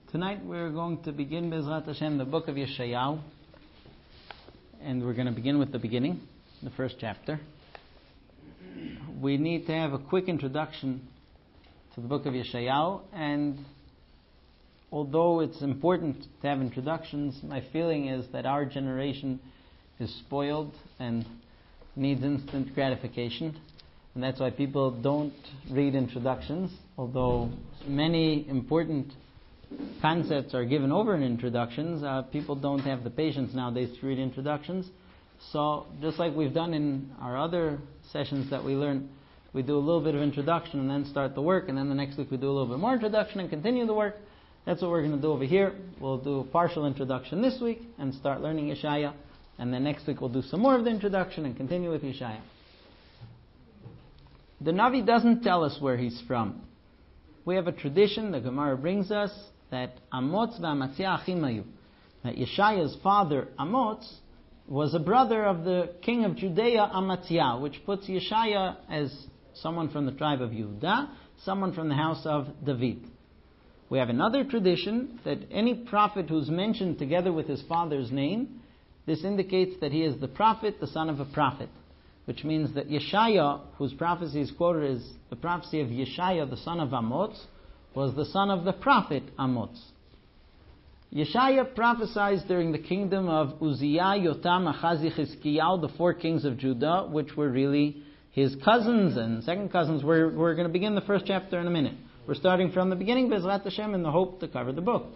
Tonight we're going to begin Bezrat Hashem the book of Yeshayahu, and we're going to begin with the beginning, the first chapter. We need to have a quick introduction to the book of Yeshayahu, and although it's important to have introductions, my feeling is that our generation is spoiled and needs instant gratification, and that's why people don't read introductions, although many important concepts are given over in introductions. People don't have the patience nowadays to read introductions. So just like we've done in our other sessions that we learn, we do a little bit of introduction and then start the work, and then the next week we do a little bit more introduction and continue the work. That's what we're going to do over here. We'll do a partial introduction this week and start learning Yeshaya, and then next week we'll do some more of the introduction and continue with Yeshaya. The Navi doesn't tell us where he's from. We have a tradition, the Gemara brings us, that Amotz v'Amatzia achim hayu, that Yeshaya's father Amotz was a brother of the king of Judea, Amatzia, which puts Yeshaya as someone from the tribe of Yehuda, someone from the house of David. We have another tradition that any prophet who's mentioned together with his father's name, this indicates that he is the prophet, the son of a prophet, which means that Yeshaya, whose prophecy is quoted as the prophecy of Yeshaya, the son of Amotz, was the son of the prophet Amotz. Yeshaya prophesied during the kingdom of Uzziah, Yotam, Achazi, Chizkiyahu, the four kings of Judah, which were really his cousins and second cousins. We're going to begin the first chapter in a minute. We're starting from the beginning, Bezrat Hashem, in the hope to cover the book.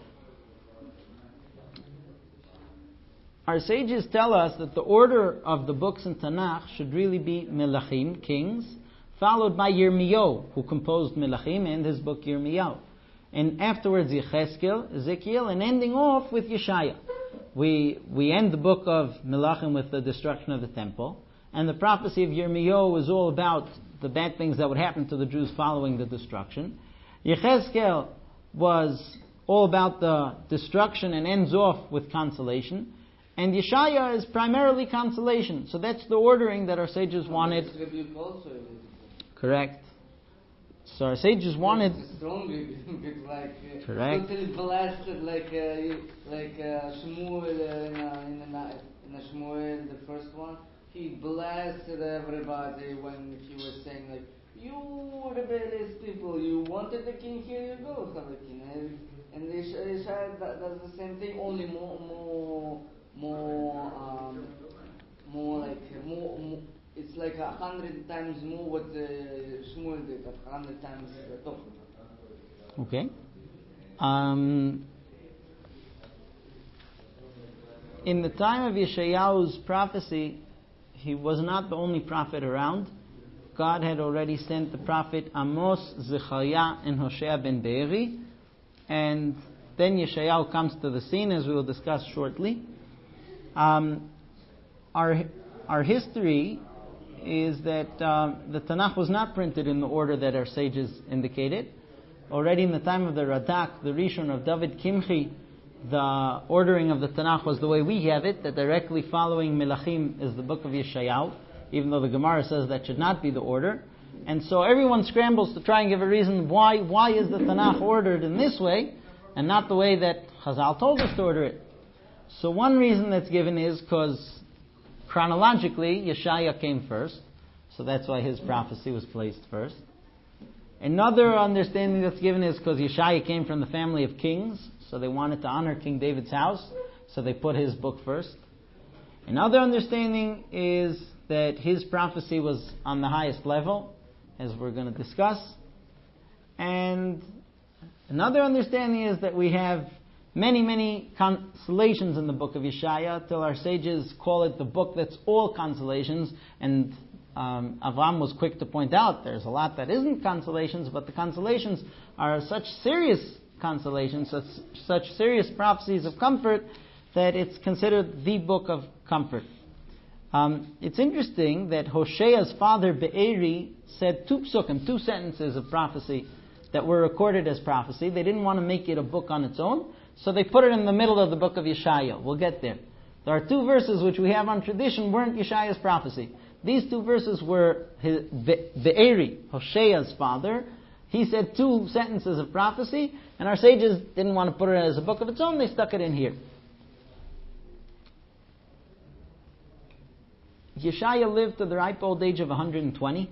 Our sages tell us that the order of the books in Tanakh should really be Melachim, kings, followed by Yirmiyahu, who composed Melachim and his book Yirmiyahu. And afterwards Yechezkel, Ezekiel, and ending off with Yeshaya. We end the book of Melachim with the destruction of the temple, and the prophecy of Yirmiyahu is all about the bad things that would happen to the Jews following the destruction. Yechezkel was all about the destruction and ends off with consolation. And Yeshaya is primarily consolation. So that's the ordering that our sages wanted. Correct. So our sages wanted. Correct. Totally blasted like Shmuel in Shmuel, the first one. He blasted everybody when he was saying like, "You rebellious people, you wanted the king, here you go, have a king." And Yeshaya does the same thing, only more. It's like 100 times more what Shmuel did, 100 times top. Okay. In the time of Yeshayahu's prophecy, he was not the only prophet around. God had already sent the prophet Amos, Zechariah, and Hosea ben Be'eri, and then Yeshayahu comes to the scene, as we will discuss shortly. Our history is that the Tanakh was not printed in the order that our sages indicated. Already in the time of the Radak, the Rishon of David Kimchi, the ordering of the Tanakh was the way we have it, that directly following Melachim is the book of Yeshayahu, even though the Gemara says that should not be the order. And so everyone scrambles to try and give a reason why is the Tanakh ordered in this way and not the way that Chazal told us to order it. So one reason that's given is because chronologically Yeshaya came first, so that's why his prophecy was placed first. Another understanding that's given is because Yeshaya came from the family of kings, so they wanted to honor King David's house, so they put his book first. Another understanding is that his prophecy was on the highest level, as we're going to discuss. And another understanding is that we have many consolations in the book of Yeshaya, till our sages call it the book that's all consolations. And Avram was quick to point out there's a lot that isn't consolations, but the consolations are such serious consolations, such serious prophecies of comfort, that it's considered the book of comfort. It's interesting that Hoshea's father Be'eri said two psukim, two sentences of prophecy that were recorded as prophecy. They didn't want to make it a book on its own, so they put it in the middle of the book of Yeshaya. We'll get there. There are two verses which we have on tradition weren't Yeshaya's prophecy. These two verses were Be'eri, Hoshea's father. He said two sentences of prophecy, And our sages didn't want to put it as a book of its own, they stuck it in here. Yeshaya lived to the ripe old age of 120.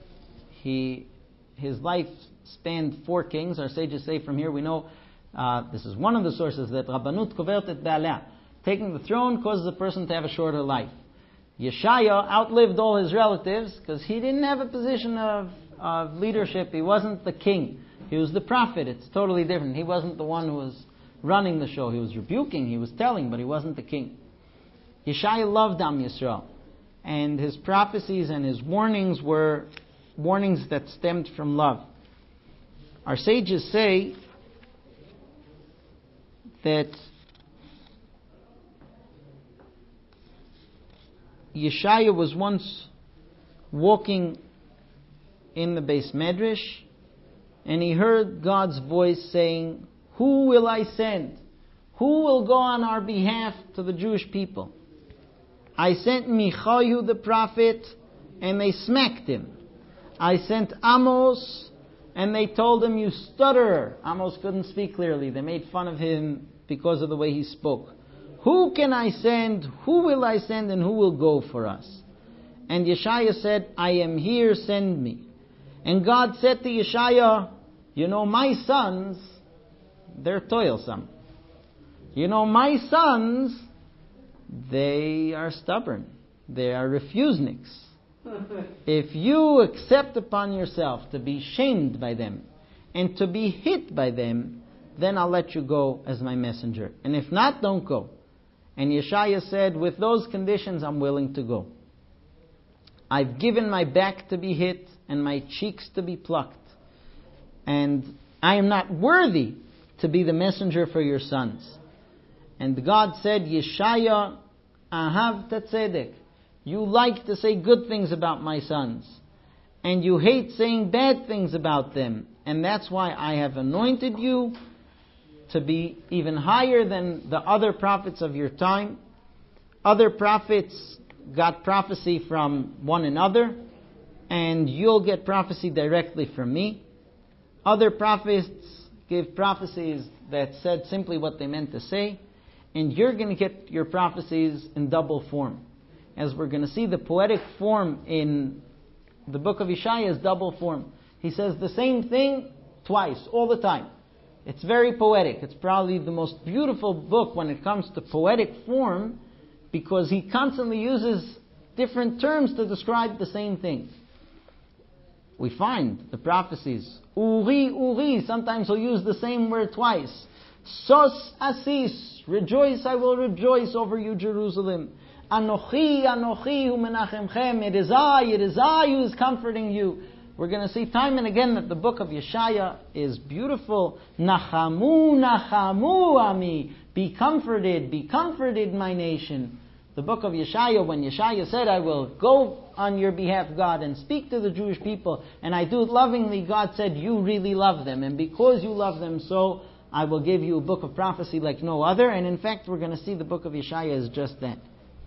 His life spanned 4 kings. Our sages say from here, we know, this is one of the sources, that Rabbanut kovert et ba'aleh. Taking the throne causes a person to have a shorter life. Yeshaya outlived all his relatives because he didn't have a position of leadership. He wasn't the king. He was the prophet. It's totally different. He wasn't the one who was running the show. He was rebuking, he was telling, but he wasn't the king. Yeshaya loved Am Yisrael. And his prophecies and his warnings were warnings that stemmed from love. Our sages say that Yeshaya was once walking in the Beis Medrash, and he heard God's voice saying, "Who will I send? Who will go on our behalf to the Jewish people?" I sent Michayu the prophet, and they smacked him. I sent Amos, and they told him, "You stutterer." Amos couldn't speak clearly. They made fun of him because of the way he spoke. Who can I send? Who will I send? And who will go for us? And Yeshaya said, I am here, send me. And God said to Yeshaya, you know, my sons, they're toilsome. You know, my sons, they are stubborn. They are refuseniks. If you accept upon yourself to be shamed by them and to be hit by them, then I'll let you go as my messenger. And if not, don't go. And Yeshaya said, with those conditions, I'm willing to go. I've given my back to be hit and my cheeks to be plucked. And I am not worthy to be the messenger for your sons. And God said, Yeshaya, ahav tzedek. You like to say good things about my sons. And you hate saying bad things about them. And that's why I have anointed you to be even higher than the other prophets of your time. Other prophets got prophecy from one another, and you'll get prophecy directly from me. Other prophets gave prophecies that said simply what they meant to say, and you're going to get your prophecies in double form. As we're going to see, the poetic form in the book of Yeshaya is double form. He says the same thing twice, all the time. It's very poetic. It's probably the most beautiful book when it comes to poetic form, because he constantly uses different terms to describe the same thing. We find the prophecies, Uri, Uri, sometimes he'll use the same word twice. Sos asis, rejoice, I will rejoice over you, Jerusalem. Anochi, Anochi, hu menachemchem, it is I who is comforting you. We're going to see time and again that the book of Yeshaya is beautiful. Nachamu, Nachamu, Ami. Be comforted, my nation. The book of Yeshaya, when Yeshaya said, I will go on your behalf, God, and speak to the Jewish people, and I do it lovingly, God said, you really love them. And because you love them so, I will give you a book of prophecy like no other. And in fact, we're going to see the book of Yeshaya is just that.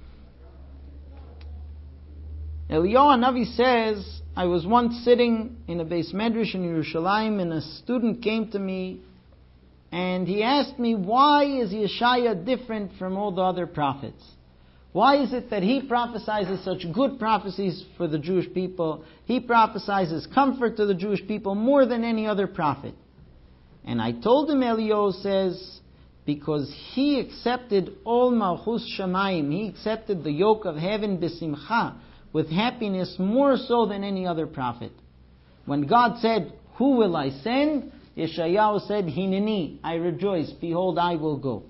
Eliyahu Hanavi says, I was once sitting in a Beis Medrash in Yerushalayim, and a student came to me and he asked me, why is Yeshaya different from all the other prophets? Why is it that he prophesies such good prophecies for the Jewish people? He prophesies comfort to the Jewish people more than any other prophet. And I told him, Eliyahu says, because he accepted all Malchus Shamayim, he accepted the yoke of heaven b'simcha, with happiness more so than any other prophet. When God said, who will I send? Yeshayahu said, Hineni, I rejoice, behold, I will go.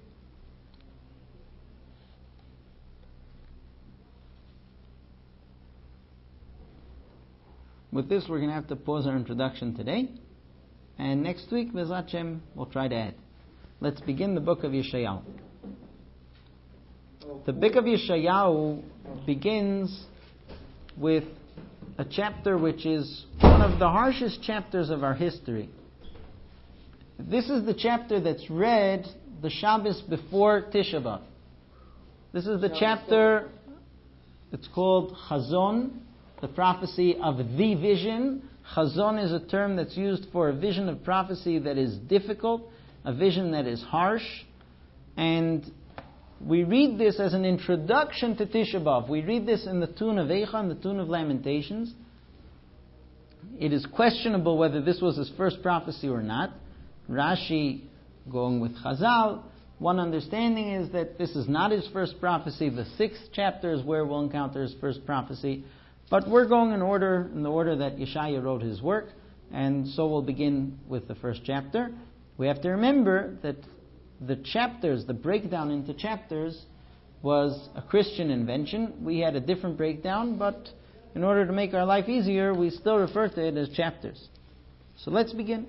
With this, we're going to have to pause our introduction today. And next week, B'ezrat Hashem, we'll try to add. Let's begin the book of Yeshayahu. The book of Yeshayahu begins with a chapter which is one of the harshest chapters of our history. This is the chapter that's read the Shabbos before Tisha B'Av. This is the chapter, it's called Chazon, the prophecy of the vision, Chazon is a term that's used for a vision of prophecy that is difficult, a vision that is harsh, and we read this as an introduction to Tisha B'Av. We read this in the tune of Eicha, in the tune of Lamentations. It is questionable whether this was his first prophecy or not. Rashi, going with Chazal, one understanding is that this is not his first prophecy. The 6th chapter is where we'll encounter his first prophecy. But we're going in the order that Yeshaya wrote his work, and so we'll begin with the first chapter. We have to remember that the chapters, the breakdown into chapters, was a Christian invention. We had a different breakdown, but in order to make our life easier, we still refer to it as chapters. So let's begin.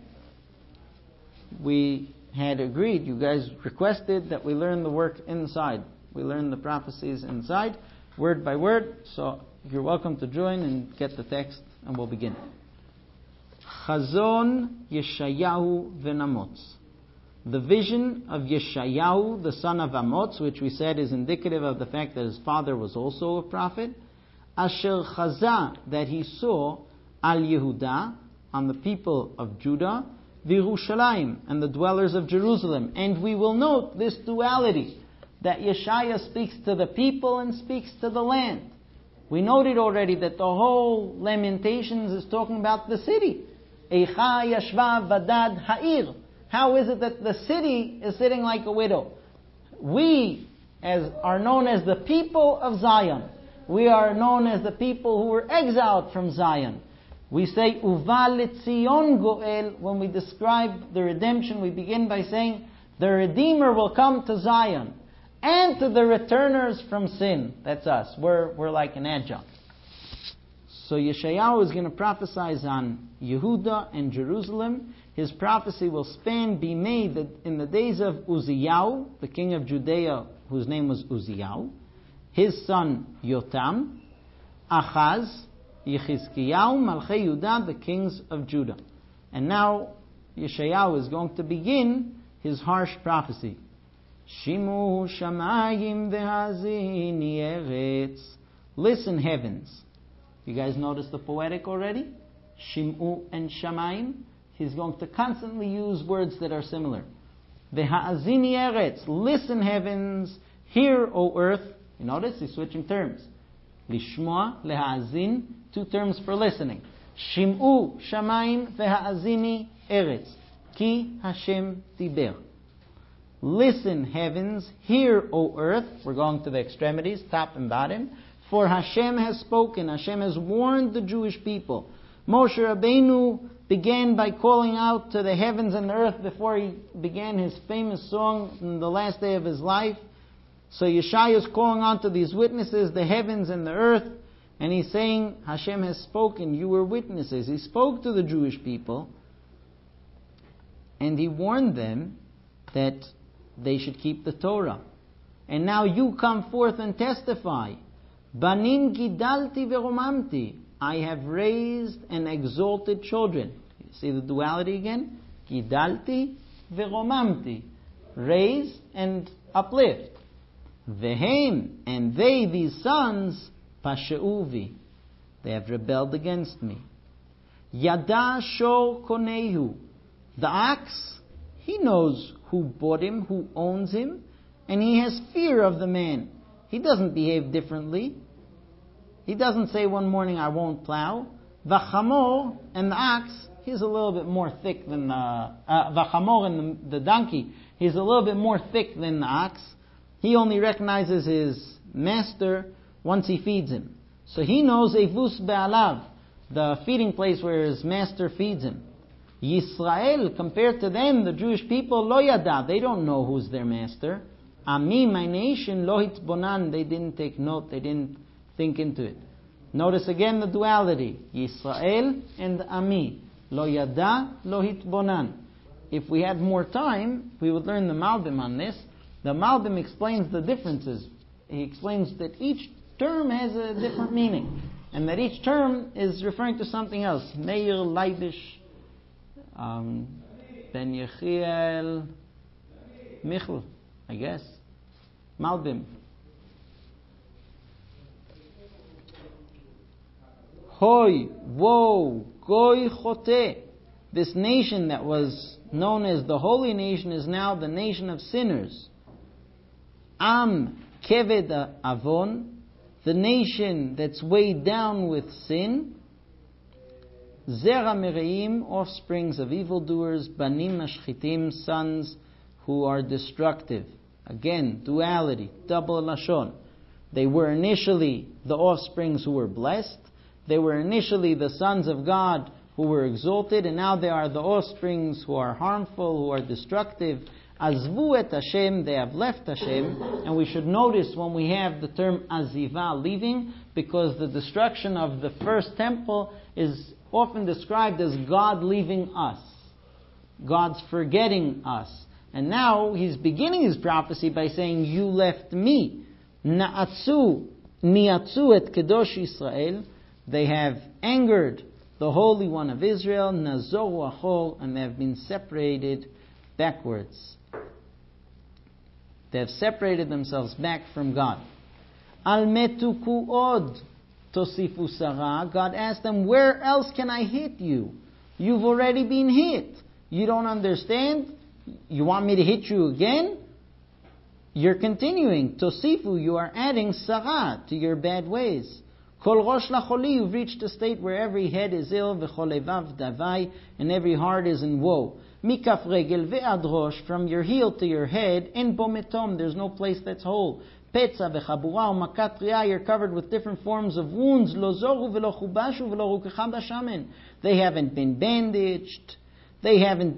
We had agreed, you guys requested that we learn the work inside. We learn the prophecies inside, word by word. So you're welcome to join and get the text, and we'll begin. Chazon Yeshayahu v'Namots. The vision of Yeshayahu, the son of Amoz, which we said is indicative of the fact that his father was also a prophet. Asher Chaza, that he saw Al Yehuda, on the people of Judah, V'Yerushalayim, and the dwellers of Jerusalem. And we will note this duality, that Yeshaya speaks to the people and speaks to the land. We noted already that the whole Lamentations is talking about the city. Eicha Yashva Vadad Ha'ir. How is it that the city is sitting like a widow? We are known as the people of Zion. We are known as the people who were exiled from Zion. We say, Uva Letzion Goel. When we describe the redemption, we begin by saying, the Redeemer will come to Zion. And to the returners from sin. That's us. We're like an adjunct. So Yeshayahu is going to prophesy on Yehuda and Jerusalem. His prophecy will span, be made in the days of Uziyahu, the king of Judea, whose name was Uziyahu, his son Yotam, Achaz, Yechizkiyahu, Malchei Yudah, the kings of Judah. And now Yeshayahu is going to begin his harsh prophecy. Shimu shamayim v'hazini eretz. Listen, heavens. You guys notice the poetic already? Shimu and shamayim. He's going to constantly use words that are similar. V'hazini eretz. Listen, heavens. Hear, O earth. You notice he's switching terms. Lishmoa, lehazin. 2 terms for listening. Shimu shamayim v'hazini eretz. Ki Hashem tiber. Listen, heavens, hear, O earth. We're going to the extremities, top and bottom. For Hashem has spoken. Hashem has warned the Jewish people. Moshe Rabbeinu began by calling out to the heavens and the earth before he began his famous song in the last day of his life. So Yeshaya is calling out to these witnesses, the heavens and the earth, and he's saying, Hashem has spoken. You were witnesses. He spoke to the Jewish people, and he warned them that they should keep the Torah. And now you come forth and testify. Banim gidalti veromamti. I have raised and exalted children. You see the duality again? Gidalti veromamti. Raise and uplift. Vehem, and they, these sons, pasheuvi. They have rebelled against me. Yada shor konehu. The ox, he knows who bought him, who owns him, and he has fear of the man. He doesn't behave differently. He doesn't say one morning, I won't plow. V'chamor, and the ox, he's a little bit more thick than v'chamor, and the donkey, he's a little bit more thick than the ox. He only recognizes his master once he feeds him. So he knows evus be'alav, the feeding place where his master feeds him. Yisrael, compared to them, the Jewish people, lo yada, they don't know who's their master. Ami, my nation, lo hitbonan, they didn't take note, they didn't think into it. Notice again the duality. Yisrael and Ami. Lo yada, lo hitbonan. If we had more time, we would learn the Malbim on this. The Malbim explains the differences. He explains that each term has a different meaning, and that each term is referring to something else. Meir, Leibish, Ben Yechiel, Michel, I guess. Malbim. Hoi, woe, goy chote. This nation that was known as the holy nation is now the nation of sinners. Am keved avon, the nation that's weighed down with sin. Zera mereim, offsprings of evildoers. Banim mashchitim, sons who are destructive. Again, duality, double lashon. They were initially the offsprings who were blessed. They were initially the sons of God who were exalted, and now they are the offsprings who are harmful, who are destructive. Azvu et Hashem, they have left Hashem. And we should notice when we have the term aziva, leaving, because the destruction of the first temple is often described as God leaving us. God's forgetting us. And now he's beginning his prophecy by saying, you left me. Niatzu et Kedosh Yisrael. They have angered the Holy One of Israel, Nazoru Achor, and they have been separated backwards. They have separated themselves back from God. Al metuku od tosifu sarah. God asked them, where else can I hit you? You've already been hit. You don't understand? You want me to hit you again? You're continuing. Tosifu, you are adding sarah to your bad ways. Kol rosh lacholi, you've reached a state where every head is ill, v'cholevav davai, and every heart is in woe. Mikaf regel ve'ad rosh, from your heel to your head, en bo metom, there's no place that's whole. Petza v'chabura u'makat riyah, you're covered with different forms of wounds. Lo zoru v'lo chubashu v'lo rukecham b'shamen. They haven't been bandaged. They haven't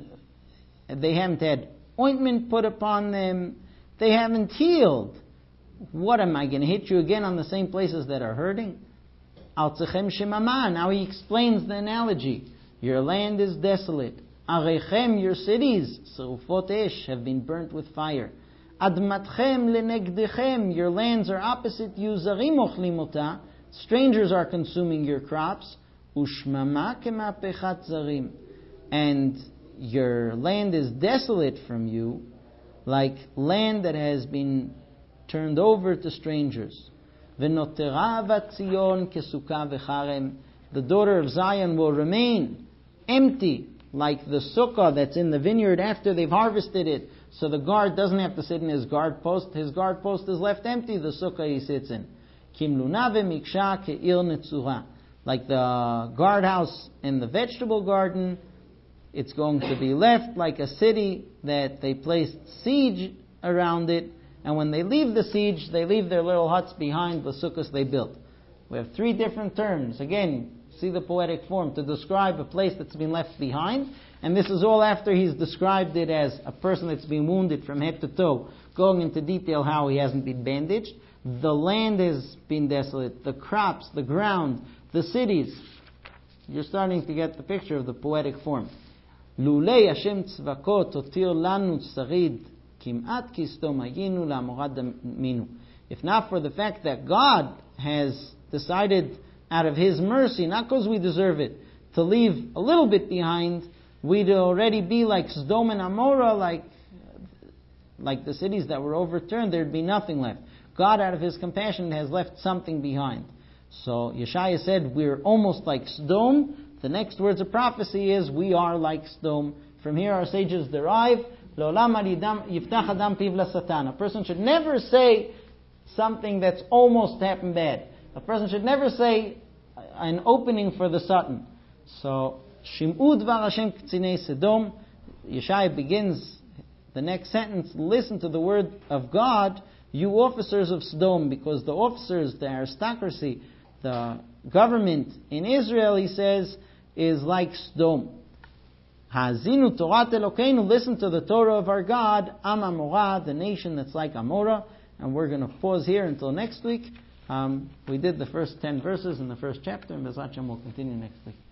had ointment put upon them. They haven't healed. What, am I going to hit you again on the same places that are hurting? Altzechem shemama. Now he explains the analogy. Your land is desolate. Arechem, your cities, serufot esh, have been burnt with fire. Admatchem lenegdechem, your lands are opposite you. Zarim ochlim ota, strangers are consuming your crops. Ushmama kemapechat zarim, and your land is desolate from you, like land that has been turned over to strangers. V'notera vatzion kesuka v'charem, the daughter of Zion will remain empty, like the sukkah that's in the vineyard after they've harvested it. So the guard doesn't have to sit in his guard post. His guard post is left empty, the sukkah he sits in. Kimluna v'miksha ke'ir netzura, like the guardhouse in the vegetable garden, it's going to be left like a city that they placed siege around it. And when they leave the siege, they leave their little huts behind, the sukkahs they built. We have three different terms. Again, see the poetic form, to describe a place that's been left behind. And this is all after he's described it as a person that's been wounded from head to toe, going into detail how he hasn't been bandaged. The land has been desolate, the crops, the ground, the cities. You're starting to get the picture of the poetic form. Lulei Hashem tzvakot otir lanu tsarid. If not for the fact that God has decided out of His mercy, not because we deserve it, to leave a little bit behind, we'd already be like Sodom and Amorah, like the cities that were overturned. There'd be nothing left. God, out of His compassion, has left something behind. So Yeshaya said, we're almost like Sodom. The next words of prophecy is, we are like Sodom. From here our sages derive, a person should never say something that's almost happened bad. A person should never say an opening for the Satan. So, Shim'u dvar Hashem k'tzinei Sodom. Yeshaya begins the next sentence, listen to the word of God, you officers of Sodom, because the officers, the aristocracy, the government in Israel, he says, is like Sodom. Hazinu Torat Elokeinu, listen to the Torah of our God, Am Amorah, the nation that's like Amorah. And we're going to pause here until next week. We did the first 10 verses in the first chapter, and Bezrat Hashem will continue next week.